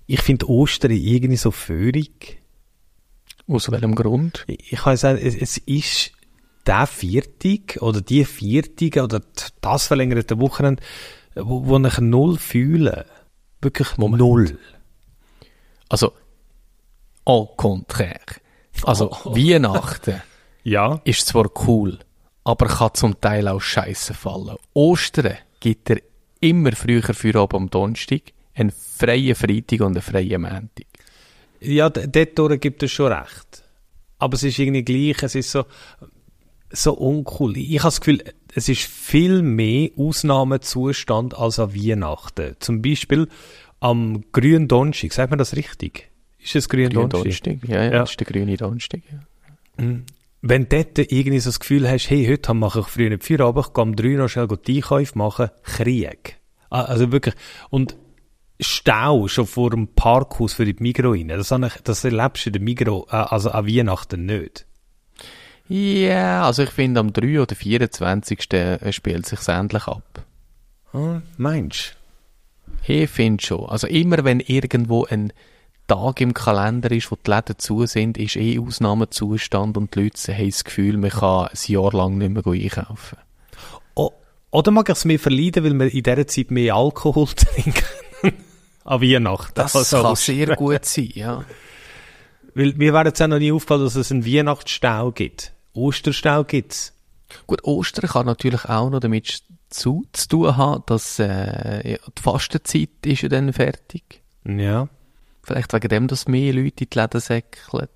Ich finde Ostern irgendwie so völlig. Aus welchem Grund? Ich kann sagen, es ist der Viertag oder die Viertag oder das verlängerte Wochenende, wo ich null fühle. Wirklich null. Also, au contraire. Also, Weihnachten ist zwar cool, aber kann zum Teil auch scheisse fallen. Ostern gibt er immer früher für am Donnerstag, einen freien Freitag und einen freien Montag. Ja, dort gibt es schon recht. Aber es ist irgendwie gleich, es ist so uncool. Ich habe das Gefühl, es ist viel mehr Ausnahmezustand als an Weihnachten. Zum Beispiel am grünen Donnerstag. Sagt man das richtig? Ist es grünen Donnerstag? Ja, das ist der grüne Donnerstag. Ja. Wenn du dort irgendwie so das Gefühl hast, hey, heute mache ich früh nicht Feierabend, ich gehe um 3 noch schnell die Einkäufe machen, Krieg. Also wirklich. Und Stau schon vor dem Parkhaus für die Migros rein. Das erlebst du in der Migros, also an Weihnachten nicht. Ja, also ich finde, am 3. oder 24. spielt es sich endlich ab. Meinst du? Ich finde schon. Also immer, wenn irgendwo ein Tag im Kalender ist, wo die Läden zu sind, ist Ausnahmezustand und die Leute haben das Gefühl, man kann ein Jahr lang nicht mehr einkaufen. Oder mag ich es mir verleiden, weil wir in dieser Zeit mehr Alkohol trinken? An Weihnachten. Das also kann sehr gut sein, ja. Weil mir wäre jetzt auch noch nie aufgefallen, dass es einen Weihnachtsstau gibt. Osterstau gibt's. Gut, Ostern kann natürlich auch noch damit zu tun haben, dass die Fastenzeit ist ja dann fertig. Ja. Vielleicht wegen dem, dass mehr Leute in die Läden säckeln.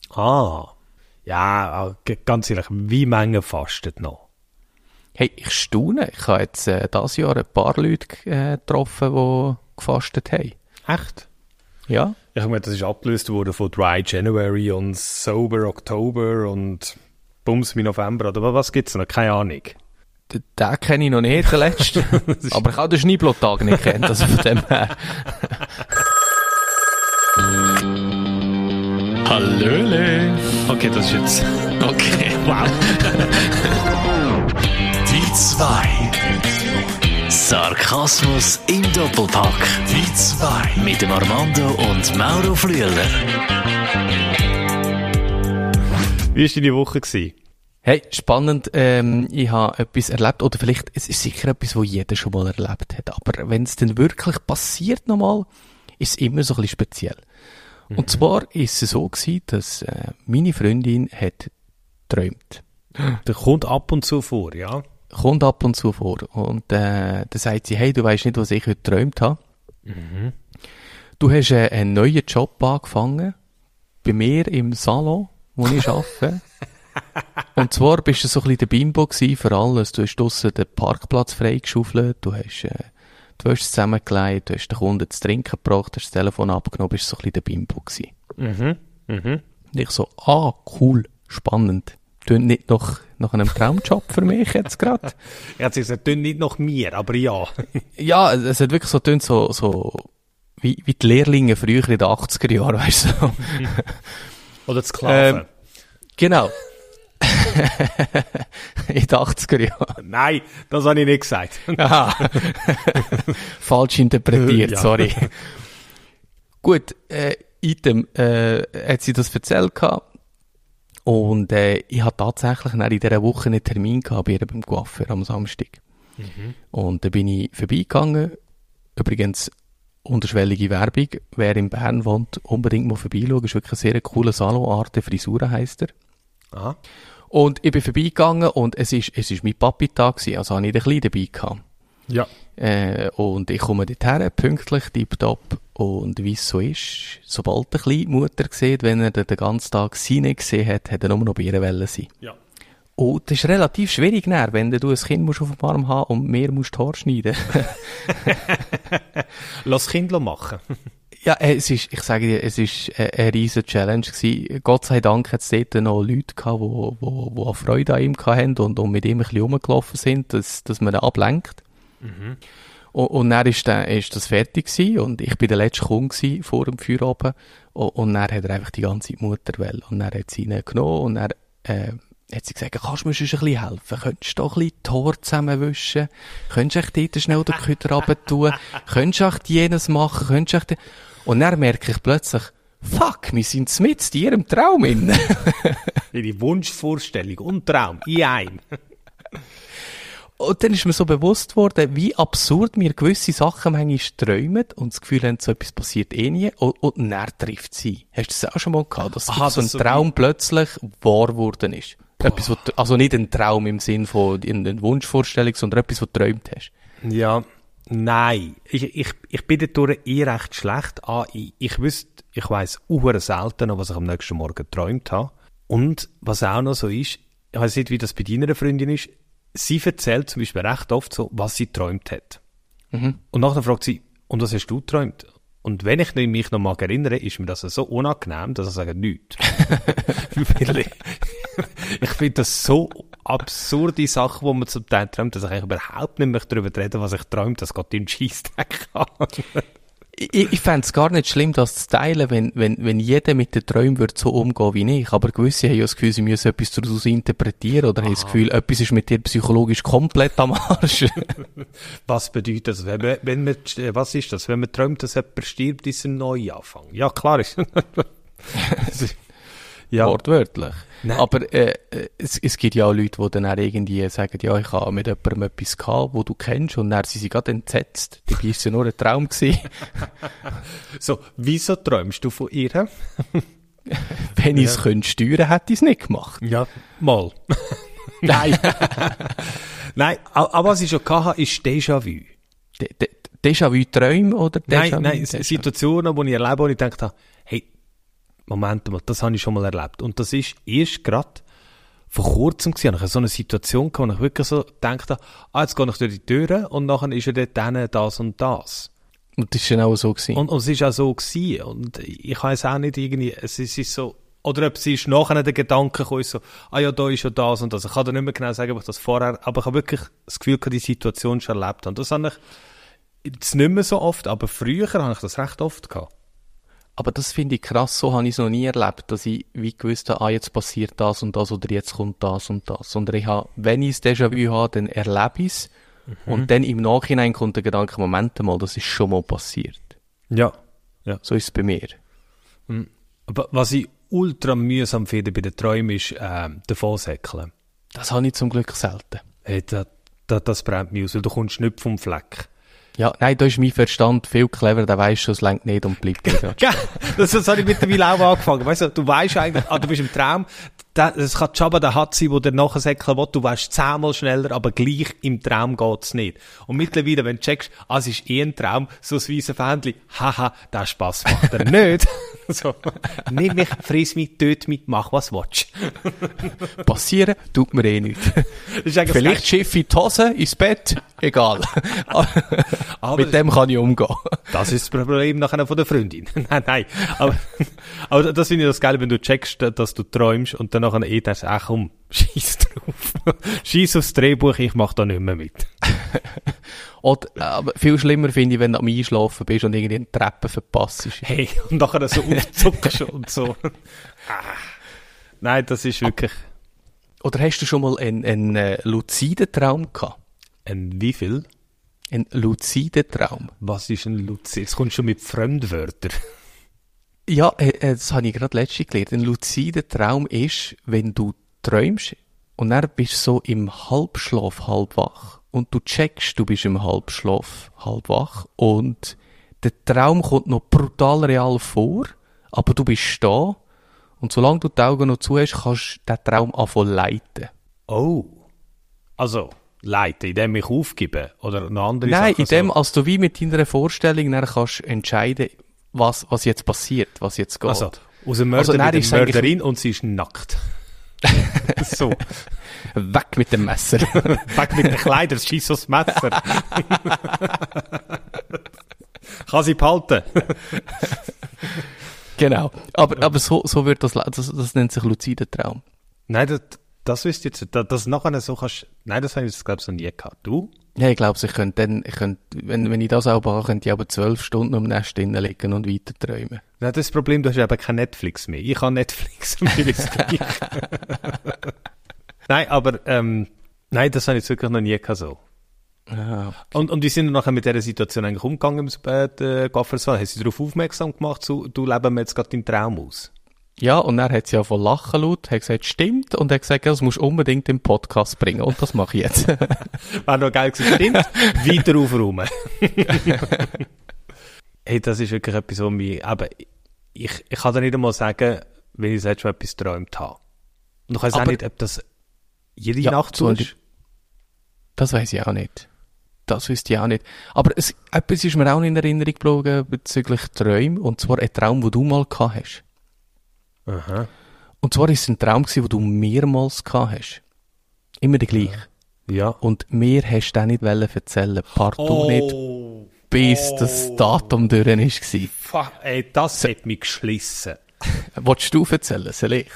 Ja, ganz ehrlich, wie Menge fastet noch? Hey, ich staune. Ich habe jetzt dieses Jahr ein paar Leute getroffen, die gefastet haben. Echt? Ja. Ich habe gedacht, das ist abgelöst worden von Dry January und Sober Oktober und Bums wie November. Oder was gibt es noch? Keine Ahnung. Den kenne ich noch nicht, den letzten. Aber ich habe den Schneeblotag nicht kennt, also von dem her. Hallöle. Okay, das ist jetzt... Okay, wow. Die 2. Sarkasmus im Doppelpack. Die 2. Mit dem Armando und Mauro Flüeler. Wie war deine Woche gewesen? Hey, spannend. Ich habe etwas erlebt, oder vielleicht, es ist sicher etwas, was jeder schon mal erlebt hat. Aber wenn es dann wirklich passiert nochmal, ist es immer so ein bisschen speziell. Und zwar ist es so gewesen, dass meine Freundin hat geträumt. Das kommt ab und zu vor, ja? Kommt ab und zu vor. Und dann sagt sie, hey, du weisst nicht, was ich heute geträumt habe. Du hast einen neuen Job angefangen, bei mir im Salon, wo ich arbeite. Und zwar bist du so ein bisschen der Bimbo gewesen für alles. Du hast draussen den Parkplatz freigeschaufelt, du hast die Wäsche zusammengelegt, du hast den Kunden zu trinken gebracht, hast das Telefon abgenommen, bist so ein bisschen der Bimbo gewesen. Und ich so, cool, spannend. Tönt nicht nach einem Traumjob für mich jetzt gerade. Er hat gesagt, tönt nicht nach mir, aber ja. Ja, es hat wirklich so tönt so wie die Lehrlinge früher in den 80er Jahren, weißt du. Oder die Sklaven. Genau. In den 80er Jahren. Nein, das habe ich nicht gesagt. Aha. Falsch interpretiert, ja. Sorry. Gut, Item, hat sie das erzählt gehabt. Und ich hatte tatsächlich in dieser Woche einen Termin gehabt bei ihr beim Coiffeur am Samstag. Und da bin ich vorbeigegangen. Übrigens, unterschwellige Werbung. Wer in Bern wohnt, unbedingt mal vorbeischauen. Ist wirklich ein sehr cooler Salon, Arte Frisura heisst er. Aha. Und ich bin vorbeigegangen und es ist mein Papi-Tag gewesen, also habe ich den Kleinen dabei gehabt. Ja. Und ich komme dorthin, pünktlich, tipptopp. Und wie es so ist, sobald der Kleine die Mutter sieht, wenn er den ganzen Tag sie nicht gesehen hat, hat er nur noch bei ihr wollen sein. Ja. Und das ist relativ schwierig, wenn du ein Kind musst auf dem Arm haben und mehr musst die Haare schneiden. Lass das Kind machen. Ja, ich sage dir, es ist eine riesen Challenge gewesen. Gott sei Dank hat es dort noch Leute gehabt, die auch Freude an ihm hatten und mit ihm ein bisschen rumgelaufen sind, dass man ihn ablenkt. Und dann ist das fertig gewesen und ich bin der letzte Kunde gewesen vor dem Feierabend und dann hat er einfach die ganze Zeit Mutter wollen und dann hat sie ihn genommen und dann hat sie gesagt, kannst du mir schon ein bisschen helfen? Könntest du doch ein bisschen die Haare zusammenwischen? Könntest du echt dort schnell den Küter runter tun? Könntest du echt jenes machen? Und dann merke ich plötzlich, fuck, wir sind mitten in ihrem Traum inne. Ihre Wunschvorstellung und Traum in einem. Und dann ist mir so bewusst worden, wie absurd wir gewisse Sachen manchmal träumen und das Gefühl haben, so etwas passiert eh nie und dann trifft sie. Hast du das auch schon mal gehabt, dass so ein Traum plötzlich wahr geworden ist? Etwas, also nicht ein Traum im Sinn von einer Wunschvorstellung, sondern etwas, was du geträumt hast. Ja, nein. Ich bin dadurch recht schlecht. Ich weiss selten noch, was ich am nächsten Morgen geträumt habe. Und was auch noch so ist, ich weiss nicht, wie das bei deiner Freundin ist, sie erzählt zum Beispiel recht oft so, was sie geträumt hat. Mhm. Und nachher fragt sie, und was hast du geträumt? Und wenn ich mich noch mal erinnere, ist mir das so unangenehm, dass ich sage, nichts. Ich finde das so absurde Sachen, die man zum Teil träumt, dass ich eigentlich überhaupt nicht mehr darüber reden, was ich träume. Das geht in den Scheissdreck an. Ich fände es gar nicht schlimm, das zu teilen, wenn jeder mit den Träumen würde so umgehen wie ich. Aber gewisse haben ja das Gefühl, sie müssen etwas daraus interpretieren oder haben das Gefühl, etwas ist mit dir psychologisch komplett am Arsch. Was bedeutet das? Was ist das? Wenn man träumt, dass jemand stirbt, ist ein Neuanfang. Ja, klar ist. Ja. Wortwörtlich. Nein. Aber es gibt ja auch Leute, die dann auch irgendwie sagen, ja, ich habe mit jemandem etwas gehabt, wo du kennst, und dann sind sie gerade entsetzt. Dabei war es ja nur ein Traum gewesen. So, wieso träumst du von ihr? Wenn ich es steuern, hätte ich es nicht gemacht. Ja, mal. Nein. Nein, aber was ich schon hatte, ist Déjà-vu. Déjà-vu-Träume oder Déjà-vu? Nein, Situationen, die ich erlebe, wo ich gedacht habe, hey, Moment mal, das habe ich schon mal erlebt. Und das ist erst gerade vor kurzem gewesen. Ich hatte so eine Situation, wo ich wirklich so dachte, jetzt gehe ich durch die Türen und nachher ist ja dort das und das. Und das ist dann auch so gewesen. Und es ist auch so gewesen. Und ich weiß auch nicht irgendwie, es ist so, oder ob es ist nachher der Gedanke gekommen, so, ja, da ist ja das und das. Ich kann dir nicht mehr genau sagen, ob ich das vorher, aber ich habe wirklich das Gefühl, dass ich die Situation schon erlebt habe. Und das habe ich jetzt nicht mehr so oft, aber früher habe ich das recht oft gehabt. Aber das finde ich krass, so habe ich es noch nie erlebt, dass ich wie gewusst habe, jetzt passiert das und das oder jetzt kommt das und das. Sondern ich habe, wenn ich das Déjà-vu habe, dann erlebe ich es. Und dann im Nachhinein kommt der Gedanke, Moment mal, das ist schon mal passiert. Ja. So ist es bei mir. Aber was ich ultra mühsam finde bei den Träumen ist, davonsäckeln. Das habe ich zum Glück selten. Hey, das brennt mich aus, weil du kommst nicht vom Fleck. Ja, nein, da ist mein Verstand viel clever, der weiss schon, es reicht nicht und bleibt nicht. Das habe ich mittlerweile auch angefangen. Weißt du weisst eigentlich, du bist im Traum, es kann Jabba der Hutt sein, der nachher säckeln will, du weißt 10-mal schneller, aber gleich im Traum geht's nicht. Und mittlerweile, wenn du checkst, es ist ein Traum, so ein weißes Fähnchen, haha, der Spass macht er nicht. So, nimm mich, friss mich, töte mich, mach was willst. Passieren tut mir eh nichts. Vielleicht Schiff in die Hose, ins Bett, egal. Aber mit dem kann ich umgehen. Das ist das Problem nachher von der Freundin. Nein. Aber das finde ich das geil, wenn du checkst, dass du träumst und dann nachher denkst, komm, scheiss drauf. Scheiss aufs Drehbuch, ich mach da nicht mehr mit. Aber viel schlimmer finde ich, wenn du am Einschlafen bist und irgendwie eine Treppe verpasst. Hey, und nachher so aufzuckst und so. Nein, das ist wirklich... Oder hast du schon mal einen luziden Traum gehabt? Ein wie viel? Ein luziden Traum. Was ist ein luzid? Jetzt kommst du schon mit Fremdwörtern. Ja, das habe ich gerade letztens gelernt. Ein luzider Traum ist, wenn du träumst und dann bist du so im Halbschlaf, halb wach. Und du checkst, du bist im Halbschlaf, halb wach. Und der Traum kommt noch brutal real vor, aber du bist da. Und solange du die Augen noch zu hast, kannst du den Traum anfangen leiten. Oh. Also, leiten, indem ich aufgebe? Oder noch andere Nein, Sachen? Nein, indem, als du wie mit deiner Vorstellung dann kannst entscheiden, was jetzt passiert, was jetzt geht. Also, aus dem Mörder wird die Mörderin und sie ist nackt. So. Weg mit dem Messer. Weg mit den Kleidern, schieß aufs Messer. Kann sie behalten. Genau. Aber so wird das nennt sich luzider Traum. Nein, das wisst ihr jetzt, das nachher so kannst, nein, das habe ich, glaube ich, noch nie gehabt. Du? Ja, ich glaube, wenn ich das auch mache, könnte ich aber 12 Stunden im Nest drinnen liegen und weiter träumen. Ja, das Problem, du hast eben kein Netflix mehr. Ich habe Netflix und will es gleich. Nein, aber, nein, das habe ich jetzt wirklich noch nie gehabt so. Ah, Und wie sind wir nachher mit dieser Situation eigentlich umgegangen im Gaffersaal? Haben sie darauf aufmerksam gemacht, so, du leben mir jetzt gerade deinen Traum aus? ja, und dann hat sie ja von Lachen laut, hat gesagt, stimmt, und hat gesagt, ja, das musst du unbedingt im Podcast bringen, und das mache ich jetzt. Wäre noch geil gewesen, stimmt, weiter aufräumen. Hey, das ist wirklich etwas, was mich, aber ich kann dir nicht einmal sagen, wenn ich das letzte Mal etwas geträumt habe. Und ich weiss auch Aber- nicht, ob das jede Ja, Nacht so so ist. Das weiss ich auch nicht. Das wüsste ich auch nicht. Aber etwas ist mir auch in Erinnerung geblieben bezüglich Träumen, und zwar ein Traum, den du mal gehabt hast. Aha. Und zwar ist es ein Traum gewesen, den du mehrmals gehabt hast. Immer der gleiche. Ja. Und mir hast du den nicht erzählen. Partout nicht, bis das Datum durch war. Fuck, ey, das hat mich geschlissen. Wolltest du erzählen, vielleicht?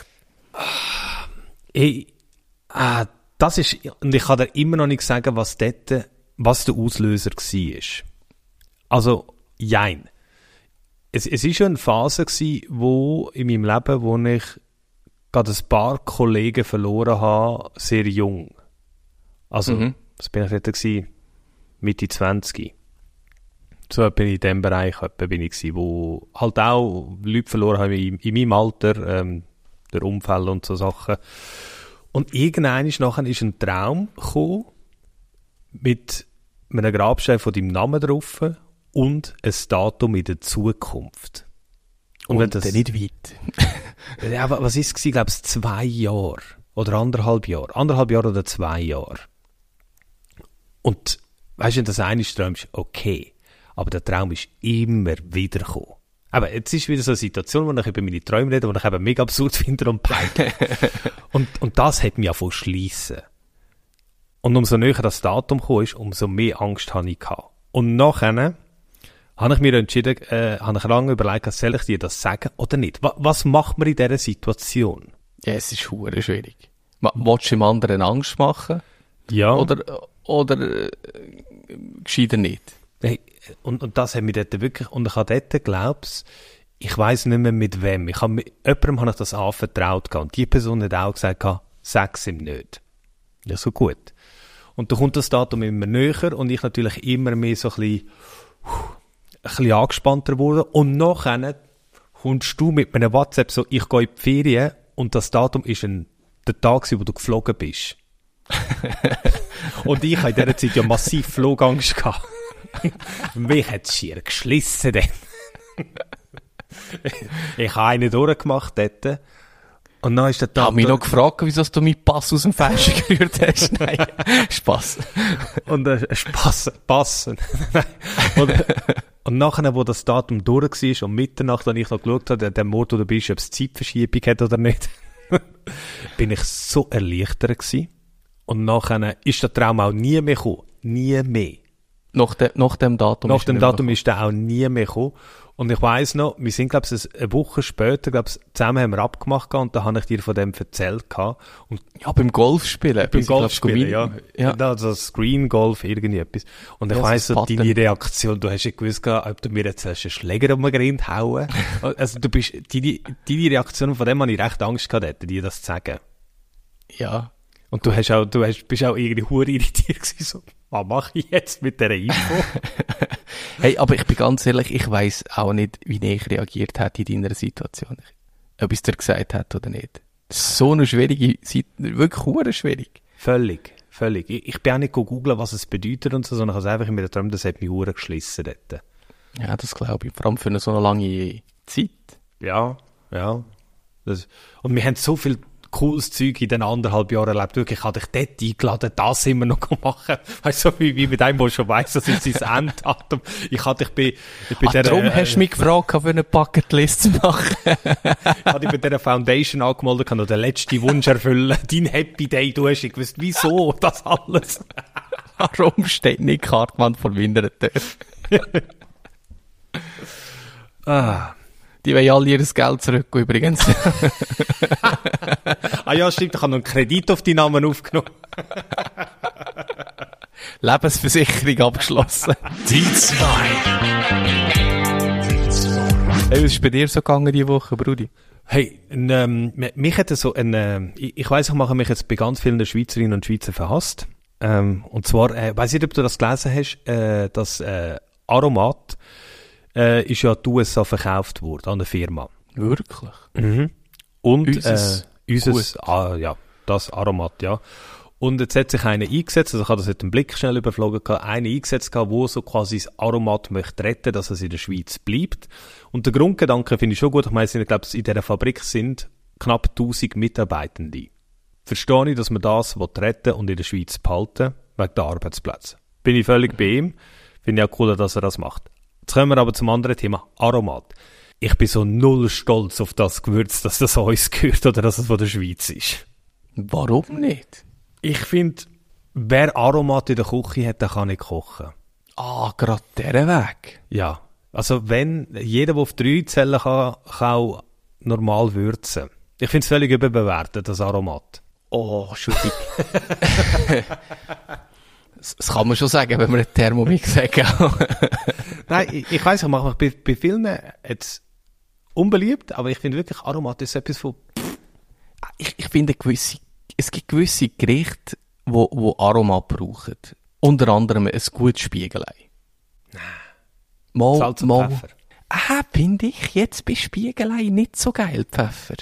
Hey, das ist, und ich kann dir immer noch nicht sagen, was der Auslöser war. Also, jein. Es ist schon eine Phase gewesen, in meinem Leben, wo ich gerade ein paar Kollegen verloren habe, sehr jung. Also, was bin ich dort gewesen? Mitte 20. So bin ich in dem Bereich bin ich gewesen, wo halt auch Leute verloren haben in meinem Alter, der Unfall und so Sachen. Und irgendwann ist ein Traum gekommen mit einem Grabstein von deinem Namen drauf und ein Datum in der Zukunft. Und wenn das, dann nicht weit. ja, aber was ist es? Ich glaube, 2 Jahre oder 1,5 Jahre. 1,5 Jahre oder 2 Jahre. Und weißt du, wenn das eine träumst, okay. Aber der Traum ist immer wieder gekommen. Aber jetzt ist wieder so eine Situation, wo ich über meine Träume rede, die ich eben mega absurd finde und peinlich. und das hat mich ja von schliessen. Und umso näher das Datum gekommen ist, umso mehr Angst habe ich gehabt. Und nachher habe ich mir entschieden, habe ich lange überlegt, soll ich dir das sagen oder nicht? Was macht man in dieser Situation? Ja, es ist hure schwierig. Willst du dem anderen Angst machen? Ja. Oder gescheiter nicht? Hey, und das hat mich dort wirklich, und ich habe dort geglaubt, ich weiss nicht mehr mit wem. Jemandem habe ich das anvertraut gehabt. Und die Person hat auch gesagt, sag's ihm nicht. Ja, so gut. Und da kommt das Datum immer näher und ich natürlich immer mehr so ein bisschen angespannter wurde. Und nachher kommst du mit einem WhatsApp so, ich gehe in die Ferien und das Datum ist der Tag, wo du geflogen bist. Und ich habe in dieser Zeit ja massiv Flugangst gehabt. Mich hat es schier geschlissen dann. Ich habe einen durchgemacht dort. Und dann ist der Ich Tag... habe mich noch gefragt, wieso du meinen Pass aus dem Fenster gerührt hast. Nein, Spass. Und Spass, passen. Und nachher, wo das Datum durch war, um Mitternacht, als ich noch geschaut habe, der Mord, wo du bist, ob es Zeitverschiebung hat oder nicht, bin ich so erleichtert gewesen. Und nachher ist der Traum auch nie mehr gekommen. Nie mehr. Nach dem Datum. Nach dem Datum ist der auch nie mehr gekommen. Und ich weiss noch, wir sind, glaube ich, eine Woche später, zusammen haben wir abgemacht und da habe ich dir von dem erzählt gehabt. Und ja, beim Golfspielen. beim Golfspielen, ja. Also Screen Golf, irgendetwas. Und ich Ja, weiss so so, Pattern. deine Reaktion, du hast ja gewusst, ob du mir jetzt einen Schläger um den Grind hauen. Also deine Reaktion, von dem habe ich recht Angst gehabt, dir das zu sagen. Ja. Und bist auch irgendwie hure irritiert gewesen, so, was mache ich jetzt mit dieser Info? Hey, aber ich bin ganz ehrlich, ich weiss auch nicht, wie ich reagiert hätte in deiner Situation. Ob ich es dir gesagt hätte oder nicht. Das ist so eine schwierige Zeit, wirklich hure schwierig. Völlig. Ich bin auch nicht googeln, was es bedeutet und so, sondern ich habe es einfach immer geträumt, das hat mich hure geschlissen dort. Ja, das glaube ich. Vor allem für so eine lange Zeit. Ja. Und wir haben so viel cooles Zeug in den 1,5 Jahren erlebt. Wirklich, ich habe dich dort eingeladen, das immer noch machen. Weißt du, wie mit einem, der schon weiss, das ist sein Enddatum. Ich habe dich Darum hast du mich gefragt, für eine Bucketlist zu machen. Ich habe dich bei dieser Foundation angemeldet, kann noch den letzten Wunsch erfüllen. Dein Happy Day, du hast gewusst, wieso das alles? Warum steht nicht Cartman vor meiner Tür? Die wollen alle ihr Geld zurück, übrigens. Ja, stimmt, ich habe noch einen Kredit auf deinen Namen aufgenommen. Lebensversicherung abgeschlossen. Die 2. Hey, was ist bei dir so gegangen diese Woche, Brudi? Hey, mich hat so ich weiss, ich mache mich jetzt bei ganz vielen Schweizerinnen und Schweizer verhasst. Und zwar, weiss nicht, ob du das gelesen hast, das Aromat ist ja in die USA verkauft worden, an eine Firma. Wirklich? Mhm. Und Unseres das Aromat, ja. Und jetzt hat sich einer eingesetzt, also ich habe das mit dem Blick schnell überflogen, einer eingesetzt, der so quasi das Aromat möchte retten, dass es in der Schweiz bleibt. Und der Grundgedanke finde ich schon gut. Ich meine, ich glaube, in dieser Fabrik sind knapp 1000 Mitarbeitende. Verstehe ich, dass man das retten und in der Schweiz behalten, wegen der Arbeitsplätze. Bin ich völlig bei ihm. Finde ich auch cool, dass er das macht. Jetzt kommen wir aber zum anderen Thema, Aromat. Ich bin so null stolz auf das Gewürz, dass das uns gehört oder dass es von der Schweiz ist. Warum nicht? Ich finde, wer Aromat in der Küche hat, der kann nicht kochen. Ah, gerade dieser Weg. Ja, also wenn jeder, der auf 3 Zellen kann auch normal würzen. Ich finde es völlig überbewertet, das Aromat. Oh, Entschuldigung. Das kann man schon sagen, wenn man einen Thermomix sagt. Nein, ich weiss, ich mache mich bei vielen jetzt unbeliebt, aber ich finde wirklich, Aromat ist etwas von... Ich finde, es gibt gewisse Gerichte, wo Aromat brauchen. Unter anderem ein gutes Spiegelei. Salz und Pfeffer. Finde ich jetzt bei Spiegelei nicht so geil, Pfeffer.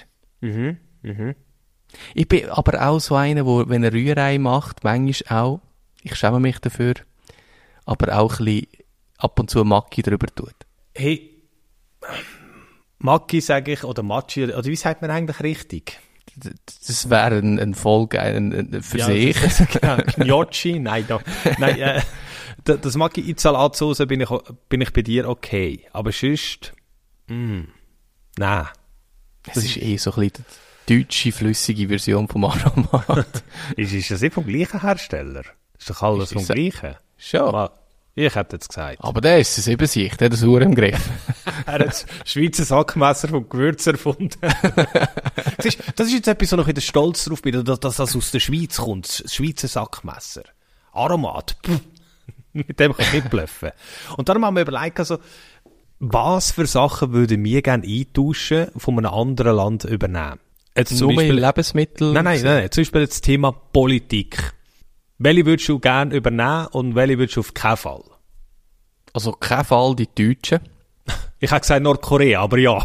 Ich bin aber auch so einer, wo, wenn er Rührei macht, manchmal auch, ich schäme mich dafür, aber auch ein bisschen ab und zu Maggi drüber tut. Hey, Maggi sage ich, oder Matschi, oder wie sagt man eigentlich richtig? Das wäre ein Folge für sich. Gnocchi? Nein, das Maggi in Salatsauce bin ich bei dir okay. Aber sonst, nein. Das ist so ein bisschen die deutsche, flüssige Version vom Aromat. Ist das nicht vom gleichen Hersteller? Ist doch alles vom gleichen? Schon. Ich hätte jetzt gesagt. Aber der ist es eben sich, der hat das Uhr im Griff. Er hat das Schweizer Sackmesser vom Gewürz erfunden. Das ist jetzt etwas, wo ich wieder stolz drauf bin, dass das aus der Schweiz kommt. Das Schweizer Sackmesser. Aromat. Mit dem kann ich nicht bluffen. Und darum haben wir überlegt, also, was für Sachen würden wir gerne eintauschen, von einem anderen Land übernehmen? Jetzt Nur mehr Lebensmittel? Nein. Zum Beispiel das Thema Politik. Welche würdest du gerne übernehmen und welche würdest du auf keinen Fall? Also kein Fall die Deutschen. Ich habe gesagt Nordkorea, aber ja.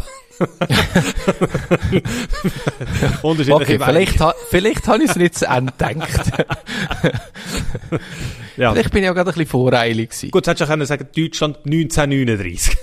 Okay, vielleicht habe ich es nicht zu Ende gedacht. Ja. Vielleicht bin ich auch gerade ein bisschen voreilig gewesen. Gut, hättest du können sagen, Deutschland 1939.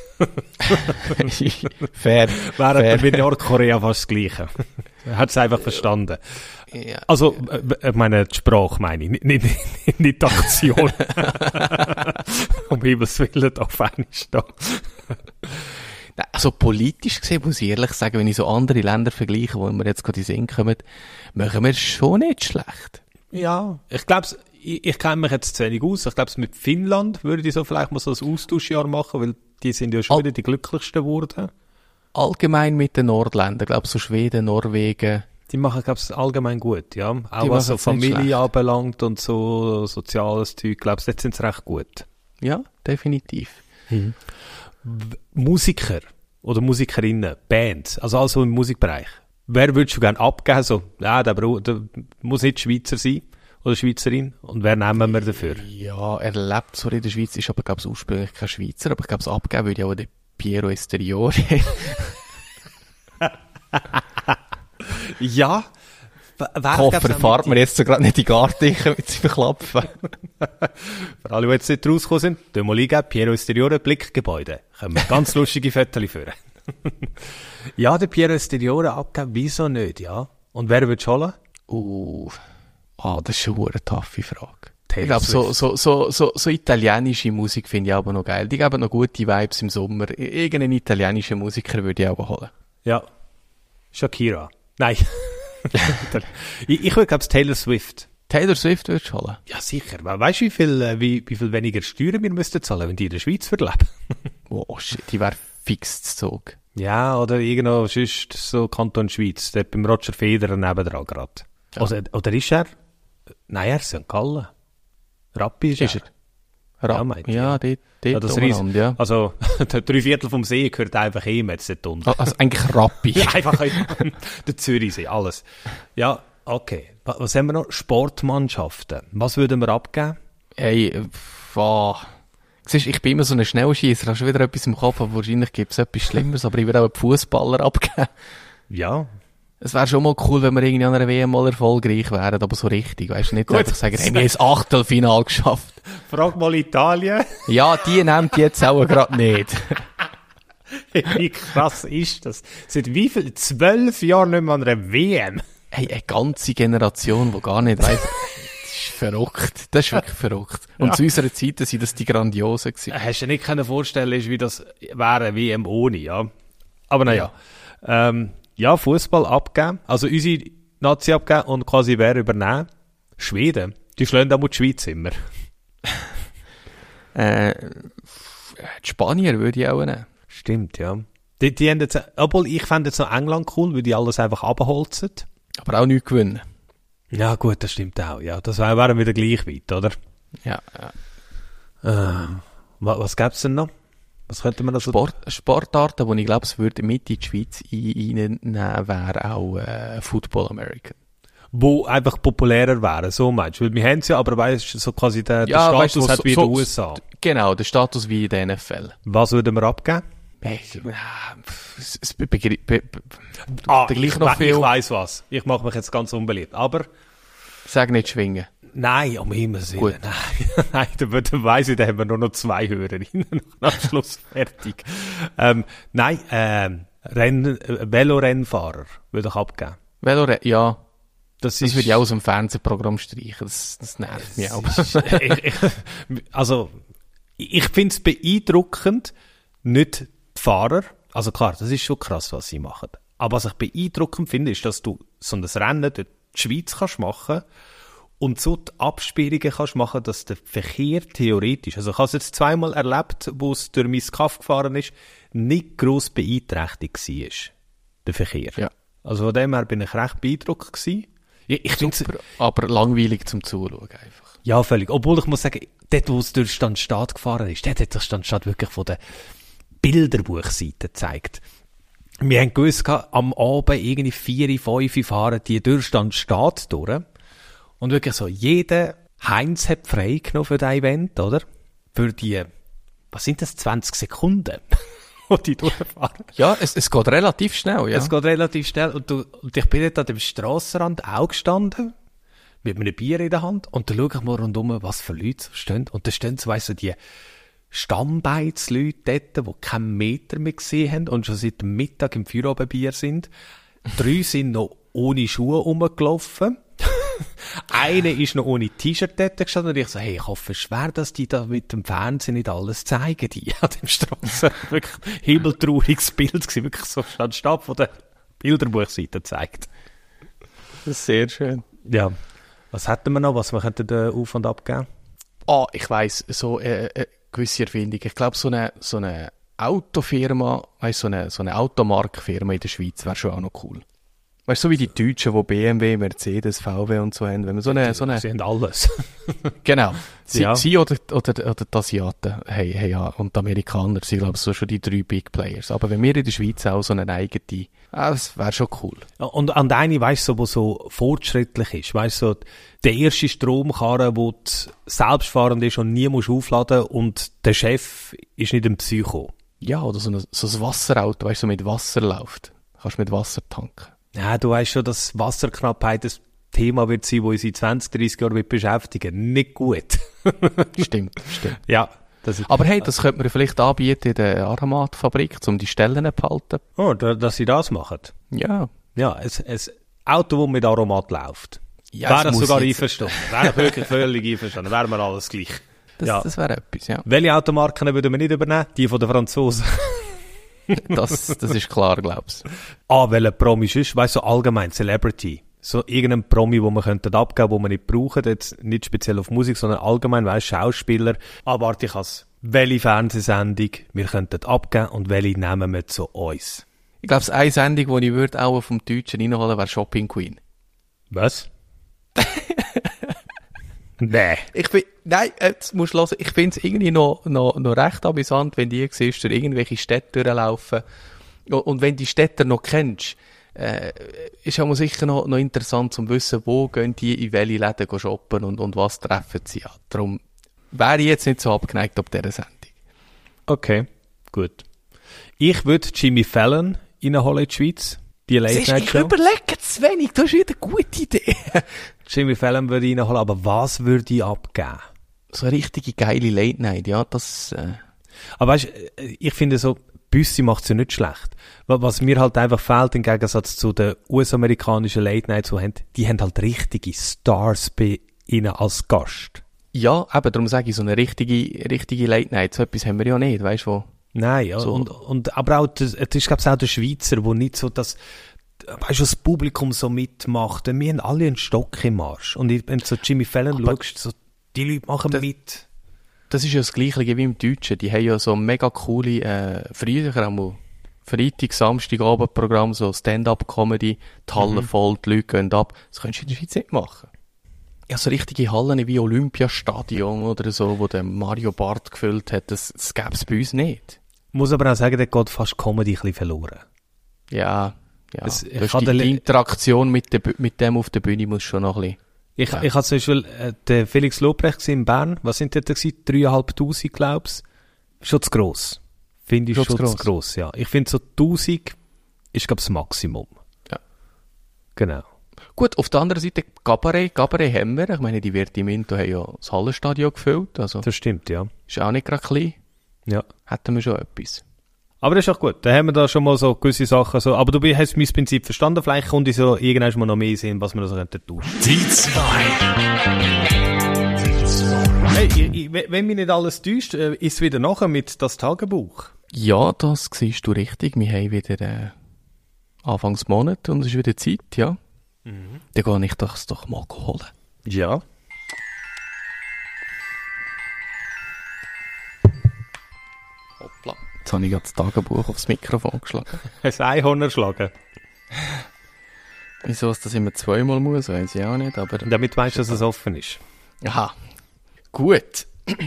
Fair. Wäre mit Nordkorea fast das Gleiche. Er hat es einfach verstanden. Ja. Also, ich meine, die Sprache meine ich, nicht die Aktion. Um Himmels Willen, da fein ist da. Also politisch gesehen muss ich ehrlich sagen, wenn ich so andere Länder vergleiche, wo wir jetzt gerade in den Sinn kommen, machen wir schon nicht schlecht. Ja, ich glaube, ich kenne mich jetzt zu wenig aus. Ich glaube, mit Finnland würde ich so vielleicht mal so ein Austauschjahr machen, weil die sind ja schon wieder die glücklichsten geworden. Allgemein mit den Nordländern, glaube so Schweden, Norwegen. Die machen, glaube ich, allgemein gut, ja. Auch was so Familie anbelangt und so soziales Zeug, glaube ich, dort sind sie recht gut. Ja, definitiv. Musiker oder Musikerinnen, Bands, also im Musikbereich. Wer würdest du gerne abgeben? So, ja, der muss nicht Schweizer sein oder Schweizerin. Und wer nehmen wir dafür? Ja, er lebt zwar in der Schweiz, ist aber, glaube ich, ursprünglich kein Schweizer, aber ich glaube, abgeben würde ich auch den Piero Esteriore. Ja. Ich hoffe, fahrt mir jetzt so gerade nicht die Garteiche mit seinem Klapfen. Für alle, die jetzt nicht rausgekommen sind, tun wir liegen, Piero Esteriore, Blickgebäude. Können wir ganz lustige Fotos führen. Ja, der Piero Esteriore abgeben, wieso nicht, ja? Und wer würdest du holen? Das ist eine taffe Frage. Ich glaube, so italienische Musik finde ich aber noch geil. Die geben noch gute Vibes im Sommer. Irgendeinen italienischen Musiker würde ich auch holen. Ja. Shakira. Nein. Ich würde, glaube ich, Taylor Swift. Taylor Swift würdest du holen? Ja, sicher. Weißt du, wie viel weniger Steuern wir müssten zahlen, wenn die in der Schweiz leben? Oh shit, die wäre fix zu Zug. Ja, oder irgendwo sonst so Kanton Schweiz. Dort beim Roger Federer nebendran gerade. Ja. Oder ist er? Nein, er ist St. Gallen. Rappi ist er. Ja, dort ja, das umeinander, ja. Also, 3/4 vom See gehört einfach ihm jetzt dort unten. Also eigentlich Rappi. Ja, einfach der Zürichsee, alles. Ja, Okay. Was haben wir noch? Sportmannschaften. Was würden wir abgeben? Hey, siehst, ich bin immer so ein Schnellschiesser, hast schon wieder etwas im Kopf, aber wahrscheinlich gibt es etwas Schlimmeres, aber ich würde auch einen Fußballer abgeben. Ja. Es wäre schon mal cool, wenn wir irgendwie an einer WM mal erfolgreich wären, aber so richtig, weißt du, nicht einfach sagen, hey, wir haben das Achtelfinale geschafft. Frag mal Italien. Ja, die nimmt jetzt auch gerade nicht. Wie krass ist das? Seit wie viel? 12 Jahren nicht mehr an einer WM. Hey, eine ganze Generation, die gar nicht weiss. Das ist verrückt. Das ist wirklich verrückt. Und Ja. zu unserer Zeit sind das die Grandiosen gewesen. Hast du dir nicht vorstellen, wie das wäre eine WM ohne, ja? Aber naja. Ja, Fußball abgeben. Also unsere Nazi abgeben und quasi wer übernehmen? Schweden. Die schlagen auch die Schweiz immer. Die Spanier würde ich auch nehmen. Stimmt, ja. Die haben jetzt, obwohl ich fände jetzt noch England cool, weil die alles einfach abholzen. Aber auch nicht gewinnen. Ja gut, das stimmt auch. Ja, das wären wieder gleich weit, oder? Ja, ja. Was gäbe es denn noch? Was könnte man da so... Sportarten, die ich glaube, es würde mit in die Schweiz reinnehmen, wäre auch Football American. Wo einfach populärer wären, so meinst du? Weil wir haben es ja, aber weißt du, so quasi der Status weißt du, hat wie in den USA. Genau, der Status wie in der NFL. Was würden wir abgeben? Gleich noch viel. Ich weiss was. Ich mache mich jetzt ganz unbeliebt. Aber... Sag nicht schwingen. Nein, um Himmels Willen. Gut. Nein, da weiss ich, da haben wir nur noch 2 Hörerinnen nach Schluss fertig. Velorennfahrer würde ich abgeben. Ja. Das Das würde ich auch aus dem Fernsehprogramm streichen. Das nervt mich auch. Ich finde es beeindruckend, nicht die Fahrer. Also klar, das ist schon krass, was sie machen. Aber was ich beeindruckend finde, ist, dass du so ein Rennen durch die Schweiz kannst machen und so die Absperrungen kannst machen, dass der Verkehr theoretisch, also ich habe es jetzt 2-mal erlebt, wo es durch mein Kaff gefahren ist, nicht gross beeinträchtigt war, der Verkehr. Ja. Also von dem her bin ich recht beeindruckt gewesen. Ich find's, Super, aber langweilig zum Zuschauen einfach. ja, völlig. Obwohl ich muss sagen, dort, wo es durch Standstaat gefahren ist, dort hat der Standstaat wirklich von der Bilderbuchseite gezeigt. Wir haben gewusst, am Abend irgendwie 4, 5 fahren die durch Standstaat durch. Und wirklich so, jeder Heinz hat frei genommen für das Event, oder? Für die, was sind das, 20 Sekunden, wo die durchfahren. Ja, es geht relativ schnell, ja. Es geht relativ schnell. Und ich bin dort an dem Strassenrand auch gestanden, mit einem Bier in der Hand. Und dann schaue ich mal rundum, was für Leute stehen. Und da stehen so, weißt du, die Stammbeizleute dort, die keinen Meter mehr gesehen haben und schon seit dem Mittag im Feierabendbier sind. 3 sind noch ohne Schuhe rumgelaufen. Einer ist noch ohne T-Shirt dort gestanden und ich so, hey, ich hoffe schwer, dass die da mit dem Fernsehen nicht alles zeigen, die an dem Strassen. Wirklich himmeltrauriges Bild gewesen, wirklich so anstatt von der Bilderbuchseite zeigt. Das ist sehr schön. Ja. Was hätten wir noch, was wir könnten den Auf- und Abgeben? Ich weiss, so gewisse Erfindung. Ich glaube, so eine Autofirma, weißt, so eine Automarkenfirma in der Schweiz wäre schon auch noch cool. Weißt du, so wie die Deutschen, die BMW, Mercedes, VW und so haben. Wenn man so eine Sie haben alles. genau. Ja. Sie oder die Asiaten haben ja, und die Amerikaner sind, glaube ich, so schon die 3 Big Players. Aber wenn wir in der Schweiz auch so eine eigene, das wäre schon cool. Und an der eine, weißt du, wo so fortschrittlich ist, weißt du, so, der erste Stromkarren, wo selbstfahrend ist und nie musst aufladen und der Chef ist nicht ein Psycho. Ja, oder so ein Wasserauto, weißt du, so mit Wasser läuft. Kannst mit Wasser tanken. Ja, du weißt schon, dass Wasserknappheit ein Thema wird sein, das uns in 20, 30 Jahren wird beschäftigen. Nicht gut. Stimmt. Ja. Das ist, Aber hey, das könnte man vielleicht anbieten in der Aramat-Fabrik, um die Stellen zu behalten. oh, dass sie das machen. Ja. Ja, ein Auto, das mit Aromat läuft. Ja, wäre das muss sogar jetzt- einverstanden. Wäre wirklich völlig einverstanden. Wären wir alles gleich. Das wäre etwas, ja. Welche Automarken würden wir nicht übernehmen? Die von den Franzosen. Das ist klar, glaubst du. Welcher Promi ist, weißt du, so allgemein, Celebrity. So irgendein Promi, wo man könnte abgeben, wo man nicht brauchen, jetzt nicht speziell auf Musik, sondern allgemein, weißt du, Schauspieler. Warte, ich has welche Fernsehsendung wir könnten abgeben und welche nehmen wir zu uns. Ich glaube, eine Sendung, die ich würde auch vom Deutschen reinholen, wäre Shopping Queen. Was? Nee. Nein, jetzt musst du hören, ich finde es irgendwie noch recht amüsant, wenn die siehst, durch irgendwelche Städte durchlaufen. Und wenn die Städte noch kennst, ist auch sicher noch interessant zu wissen, wo gehen die in welche Läden shoppen und was treffen sie an. Darum wäre ich jetzt nicht so abgeneigt ab dieser Sendung. Okay, gut. Ich würde Jimmy Fallon reinholen in die Schweiz. Die Late-Night-Show. Ich überlege zu wenig, das ist wieder eine gute Idee. Jimmy Fallon würde ich reinholen, aber was würde ich abgeben? So eine richtige geile Late-Night, ja, das... Aber weißt, ich finde so, Büssi macht es ja nicht schlecht. Was mir halt einfach fehlt, im Gegensatz zu den US-amerikanischen Late-Nights, die haben halt richtige Stars bei ihnen als Gast. Ja, eben, darum sage ich, so eine richtige Late-Night, so etwas haben wir ja nicht, weißt du, wo... Nein, ja, so. und aber auch, es ist, glaube ich, auch der Schweizer, wo nicht so das, weißt du, das Publikum so mitmacht. Wir haben alle einen Stock im Arsch. Und wenn du so Jimmy Fallon schaust, so, die Leute machen mit. Das ist ja das Gleiche wie im Deutschen. Die haben ja so mega coole, früher einmal Freitag, Samstag, Abendprogramm, so Stand-up-Comedy, die Halle voll, die Leute gehen ab. Das könntest du in der Schweiz nicht machen. Ja, so richtige Hallen wie Olympiastadion oder so, wo der Mario Barth gefüllt hat, das gäbe es bei uns nicht. Ich muss aber auch sagen, da geht fast Comedy ein bisschen verloren. Ja. Die Interaktion mit dem auf der Bühne muss schon noch ein bisschen... Ich hatte zum Beispiel den Felix Lobrecht in Bern. Was sind das gewesen? 3'500, glaube ich. Schon zu gross. Finde ich schon zu gross, ja. Ich finde so 1000 ist, glaube ich, das Maximum. Ja. Genau. Gut, auf der anderen Seite Cabaret haben wir. Ich meine, die Wirte im Minto haben ja das Hallenstadion gefüllt. Also das stimmt, ja. Ist auch nicht gerade klein. Ja. Hätten wir schon etwas. Aber das ist auch gut. Da haben wir da schon mal so gewisse Sachen. So. Aber du hast mein Prinzip verstanden. Vielleicht kommt ich so irgendwann mal noch mehr sehen, was wir da so tauschen könnten. Die 2. Hey, wenn mich nicht alles täuscht, ist es wieder nachher mit das Tagebuch. Ja, das siehst du richtig. Wir haben wieder Anfangsmonat und es ist wieder Zeit, ja. Dann gehe ich das doch mal holen. Ja. Hoppla. Jetzt habe ich gerade das Tagebuch aufs Mikrofon geschlagen. Hast du Einhorn erschlagen? Wieso es das immer zweimal muss, weiß ich auch nicht, aber... Damit weißt du, dass es offen ist. Aha. Gut.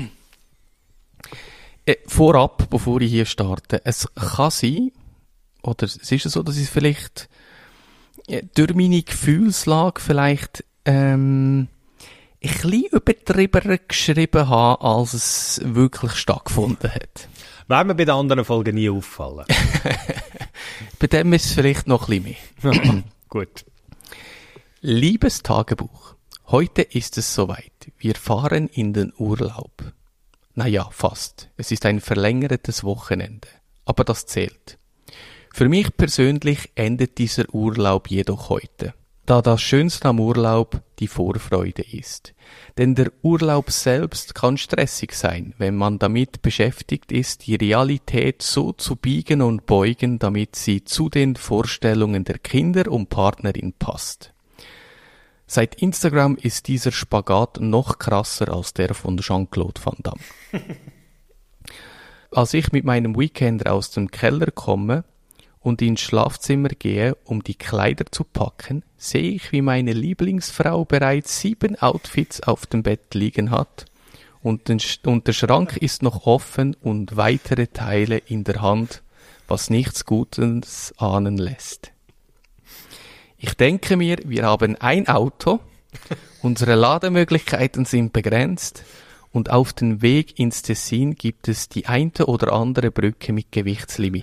Vorab, bevor ich hier starte, es kann sein, oder es ist so, dass ich vielleicht durch meine Gefühlslage vielleicht ein bisschen übertrieben geschrieben habe, als es wirklich stattgefunden hat. Wäre mir bei den anderen Folgen nie auffallen. Bei dem ist es vielleicht noch ein bisschen mehr. Gut. Liebes Tagebuch, heute ist es soweit. Wir fahren in den Urlaub. Naja, fast. Es ist ein verlängertes Wochenende. Aber das zählt. Für mich persönlich endet dieser Urlaub jedoch heute, da das Schönste am Urlaub die Vorfreude ist. Denn der Urlaub selbst kann stressig sein, wenn man damit beschäftigt ist, die Realität so zu biegen und beugen, damit sie zu den Vorstellungen der Kinder und Partnerin passt. Seit Instagram ist dieser Spagat noch krasser als der von Jean-Claude Van Damme. Als ich mit meinem Weekender aus dem Keller komme und ins Schlafzimmer gehe, um die Kleider zu packen, sehe ich, wie meine Lieblingsfrau bereits 7 Outfits auf dem Bett liegen hat und der Schrank ist noch offen und weitere Teile in der Hand, was nichts Gutes ahnen lässt. Ich denke mir, wir haben ein Auto, unsere Lademöglichkeiten sind begrenzt und auf dem Weg ins Tessin gibt es die eine oder andere Brücke mit Gewichtslimit.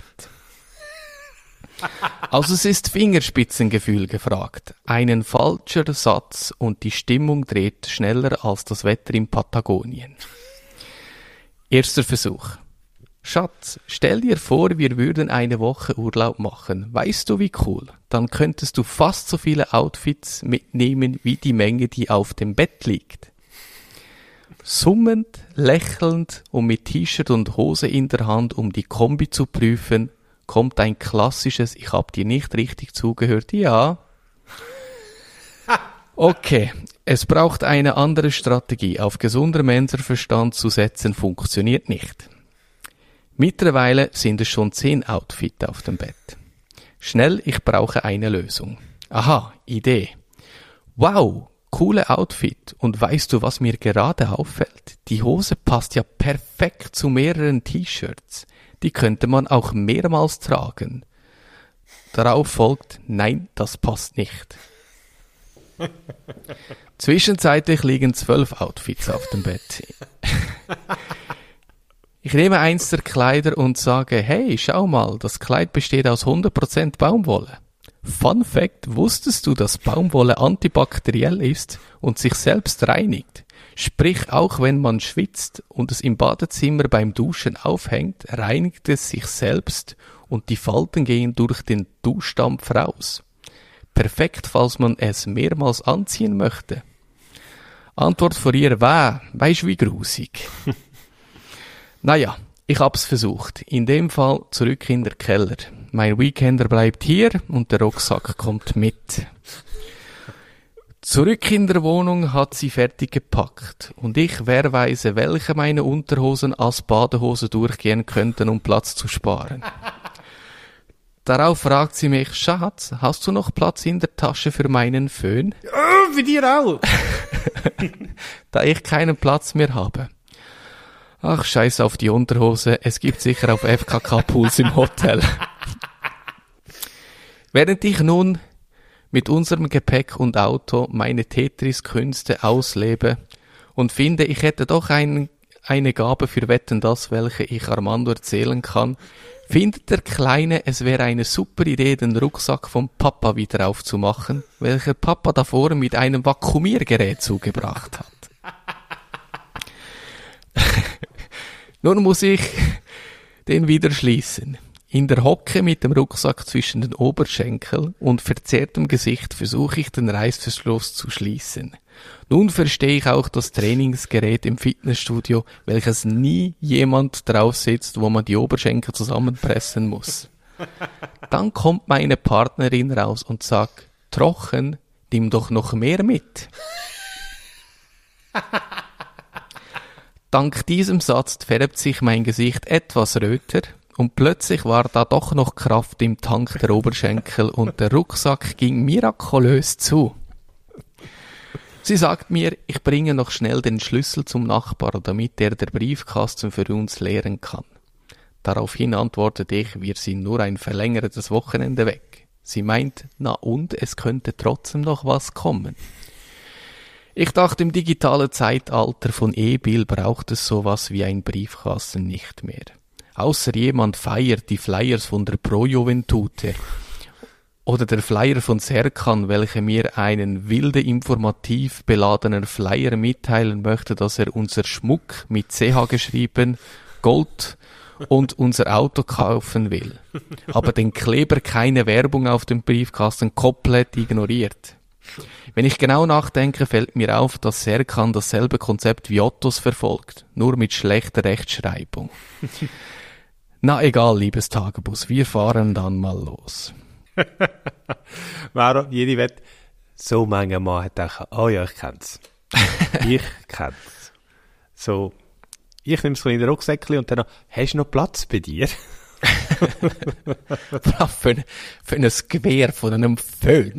Also es ist Fingerspitzengefühl gefragt. Einen falscher Satz und die Stimmung dreht schneller als das Wetter in Patagonien. Erster Versuch. Schatz, stell dir vor, wir würden eine Woche Urlaub machen. Weißt du, wie cool? Dann könntest du fast so viele Outfits mitnehmen, wie die Menge, die auf dem Bett liegt. Summend, lächelnd und mit T-Shirt und Hose in der Hand, um die Kombi zu prüfen, kommt ein klassisches, ich hab dir nicht richtig zugehört, ja. Okay, es braucht eine andere Strategie. Auf gesunder Menschenverstand zu setzen, funktioniert nicht. Mittlerweile sind es schon 10 Outfits auf dem Bett. Schnell, ich brauche eine Lösung. Aha, Idee. Wow, coole Outfit. Und weißt du, was mir gerade auffällt? Die Hose passt ja perfekt zu mehreren T-Shirts. Die könnte man auch mehrmals tragen. Darauf folgt, nein, das passt nicht. Zwischenzeitlich liegen 12 Outfits auf dem Bett. Ich nehme eins der Kleider und sage, hey, schau mal, das Kleid besteht aus 100% Baumwolle. Fun Fact, wusstest du, dass Baumwolle antibakteriell ist und sich selbst reinigt? Sprich, auch wenn man schwitzt und es im Badezimmer beim Duschen aufhängt, reinigt es sich selbst und die Falten gehen durch den Duschdampf raus. Perfekt, falls man es mehrmals anziehen möchte. Antwort von ihr war, weisst wie grusig. Naja, ich hab's versucht. In dem Fall zurück in der Keller. Mein Weekender bleibt hier und der Rucksack kommt mit. Zurück in der Wohnung hat sie fertig gepackt und ich weise, welche meine Unterhosen als Badehose durchgehen könnten, um Platz zu sparen. Darauf fragt sie mich, Schatz, hast du noch Platz in der Tasche für meinen Föhn? Oh, für dir auch! Da ich keinen Platz mehr habe. Ach, scheiß auf die Unterhose, es gibt sicher auf FKK-Pools im Hotel. Während ich nun mit unserem Gepäck und Auto meine Tetris-Künste auslebe und finde, ich hätte doch eine Gabe für Wetten, das, welche ich Armando erzählen kann, findet der Kleine, es wäre eine super Idee, den Rucksack vom Papa wieder aufzumachen, welcher Papa davor mit einem Vakuumiergerät zugebracht hat. Nun muss ich den wieder schließen. In der Hocke mit dem Rucksack zwischen den Oberschenkeln und verzerrtem Gesicht versuche ich den Reißverschluss zu schließen. Nun verstehe ich auch das Trainingsgerät im Fitnessstudio, welches nie jemand drauf sitzt, wo man die Oberschenkel zusammenpressen muss. Dann kommt meine Partnerin raus und sagt, Trochen, nimm doch noch mehr mit. Dank diesem Satz färbt sich mein Gesicht etwas röter und plötzlich war da doch noch Kraft im Tank der Oberschenkel und der Rucksack ging mirakulös zu. Sie sagt mir, ich bringe noch schnell den Schlüssel zum Nachbar, damit er der Briefkasten für uns leeren kann. Daraufhin antwortete ich, wir sind nur ein verlängertes Wochenende weg. Sie meint, na und, es könnte trotzdem noch was kommen. Ich dachte, im digitalen Zeitalter von E-Bill braucht es sowas wie ein Briefkasten nicht mehr. Außer jemand feiert die Flyers von der Pro Juventute oder der Flyer von Serkan, welcher mir einen wilde informativ beladenen Flyer mitteilen möchte, dass er unser Schmuck mit CH geschrieben, Gold und unser Auto kaufen will. Aber den Kleber keine Werbung auf dem Briefkasten komplett ignoriert. Wenn ich genau nachdenke, fällt mir auf, dass Serkan dasselbe Konzept wie Ottos verfolgt, nur mit schlechter Rechtschreibung. Na egal, liebes Tagebus, wir fahren dann mal los. Maro, jede Wette, so manche Mann hat gedacht, oh ja, ich kenn's. Ich kenn's. So, ich nehme es so in den Rucksäckchen und dann noch, hast du noch Platz bei dir? für ein Gewehr von einem Föhn.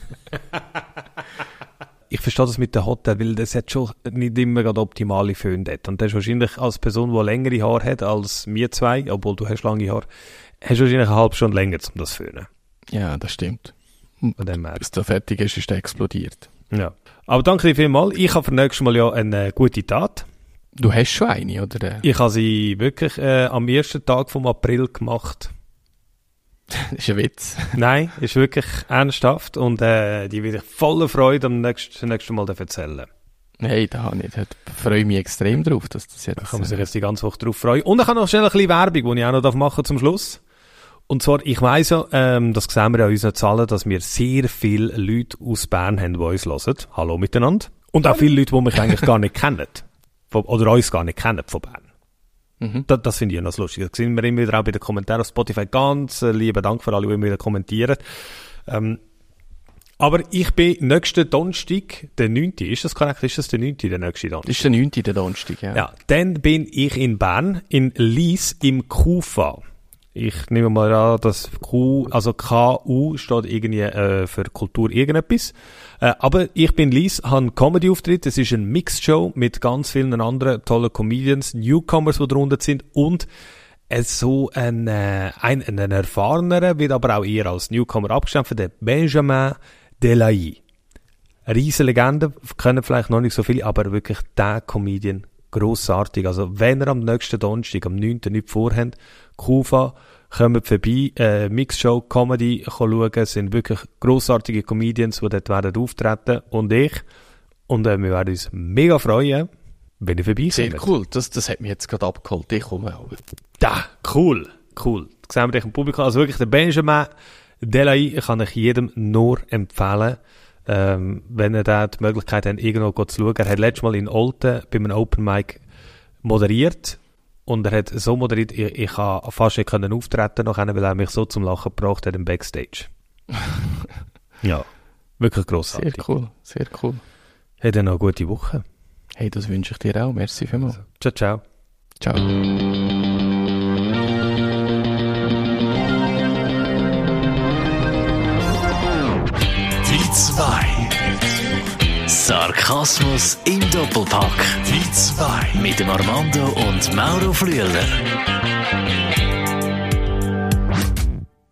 Ich verstehe das mit dem Hotel, weil das hat schon nicht immer gerade optimale Föhn dort. Und das ist wahrscheinlich als Person, die längere Haare hat als wir zwei, obwohl du hast lange Haare, hast du wahrscheinlich eine halbe Stunde länger, um das zu föhnen. Ja, das stimmt. Bis der fertig ist, ist der explodiert. Ja. Aber danke dir vielmals. Ich habe für nächstes Mal ja eine gute Tat. Du hast schon eine, oder? Ich habe sie wirklich am ersten Tag vom April gemacht. Das ist ein Witz. Nein, ist wirklich ernsthaft und die werde ich voller Freude am nächsten Mal erzählen. Hey, da freue ich mich extrem drauf, dass das jetzt... Da kann man sich jetzt die ganze Woche drauf freuen. Und dann kann noch schnell ein bisschen Werbung, die ich auch noch machen zum Schluss. Und zwar, ich weiss ja, das sehen wir ja an unseren Zahlen, dass wir sehr viele Leute aus Bern haben, die uns hören. Hallo miteinander. Und auch viele Leute, die mich eigentlich gar nicht kennen. Oder uns gar nicht kennen von Bern. Mhm. Das finde ich ja noch lustig. Das sehen wir immer wieder auch bei den Kommentaren auf Spotify. Ganz lieben Dank für alle, die immer wieder kommentieren. Aber ich bin nächsten Donnerstag, der 9. Ist das korrekt? Ist das der 9. der nächste Donnerstag? Das ist der 9. der Donnerstag, ja. Ja, dann bin ich in Bern, in Lies im KUFA. Ich nehme mal an, dass KU steht irgendwie für Kultur irgendetwas. Aber ich bin Lies, habe einen Comedy-Auftritt. Es ist eine Mixed-Show mit ganz vielen anderen tollen Comedians, Newcomers, die drunter sind und so ein erfahrener, wird aber auch eher als Newcomer abgestempelt, der Benjamin Delahaye. Eine riesige Legende, kennen vielleicht noch nicht so viele, aber wirklich der Comedian, grossartig. Also wenn ihr am nächsten Donnerstag, am 9. nicht vorhabt, Kufa, kommt vorbei, Mixshow, Comedy schauen, es sind wirklich grossartige Comedians, die dort werden auftreten, und ich. Und wir werden uns mega freuen, wenn ihr vorbeikommt. Sehr cool, das hat mich jetzt gerade abgeholt, ich komme auch. Ja, cool. Da sehen wir dich im Publikum. Also wirklich, der Benjamin Delahaye kann ich jedem nur empfehlen, wenn ihr da die Möglichkeit habt, irgendwo zu schauen. Er hat letztes Mal in Olten bei einem Open Mic moderiert. Und er hat so moderiert, ich habe fast nicht auftreten können, weil er mich so zum Lachen gebracht hat im Backstage. Ja, wirklich grossartig. Sehr cool. Habt ihr noch eine gute Woche? Hey, das wünsche ich dir auch. Merci vielmals. Also, ciao. Ciao. Die 2. Sarkasmus im Doppelpack. Die 2. Mit dem Armando und Mauro Flüeler.